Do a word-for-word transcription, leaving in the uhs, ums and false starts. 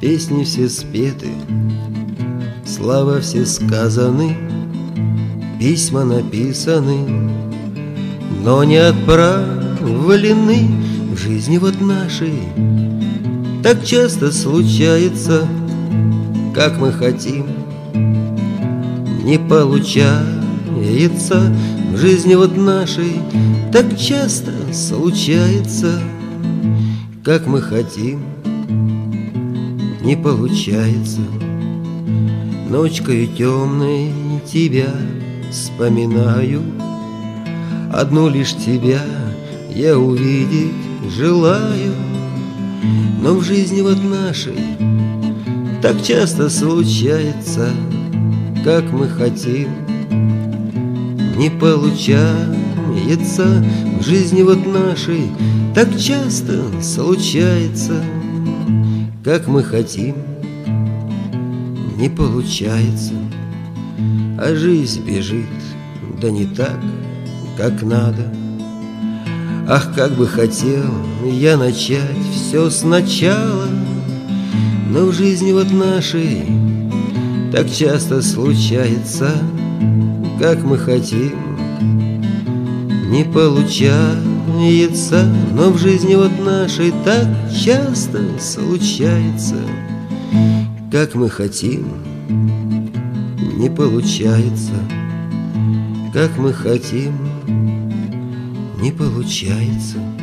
Песни все спеты, слова все сказаны, письма написаны, но не отправлены. В жизни вот нашей так часто случается, как мы хотим, не получается. В жизни вот нашей так часто случается, как мы хотим, не получается. Ночкою темной тебя вспоминаю, одну лишь тебя я увидеть желаю. Но в жизни вот нашей так часто случается, как мы хотим, не получается. В жизни вот нашей так часто случается, как мы хотим, не получается. А жизнь бежит, да не так, как надо. Ах, как бы хотел я начать все сначала, но в жизни вот нашей так часто случается, как мы хотим, не получается. Но в жизни вот нашей так часто случается, как мы хотим, не получается. Как мы хотим, не получается.